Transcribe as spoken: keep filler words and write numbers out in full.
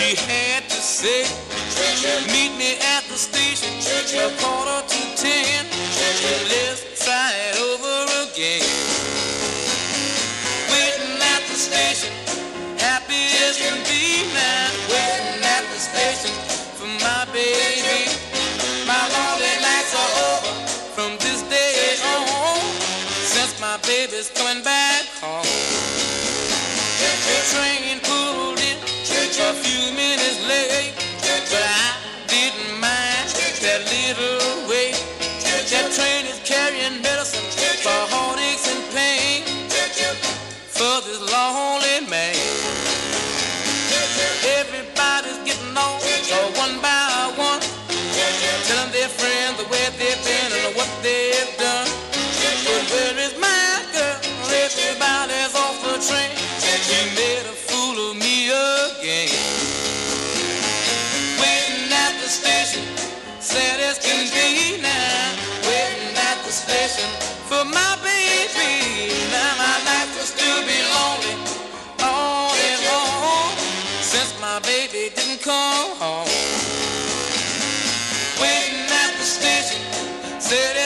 he had to say. Meet me at the station, a quarter to ten. Let's try it over again. Waiting at the station, happy as can be now. Waiting at the station for my baby. My lonely nights are over from this day on, since my baby's coming back home. The train pulled in a few minutes late, but I didn't mind that little wait. That train is carrying medicine for heartaches and pain for this lonely man. Everybody's getting on, one by one, telling their friends the way they've been and what they've done. But where is my girl? Everybody's off the train. She made a fool of me again. Waiting at the station, sad as can be now. Waiting at the station for my baby. Now my life will still be lonely all and on, since my baby didn't come home. Waiting at the station, said